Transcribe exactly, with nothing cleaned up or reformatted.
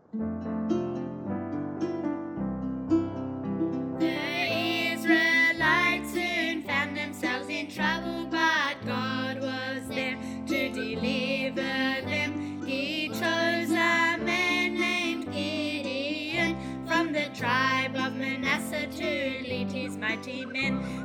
The Israelites soon found themselves in trouble, but God was there to deliver them. He chose a man named Gideon from the tribe of Manasseh to lead his mighty men.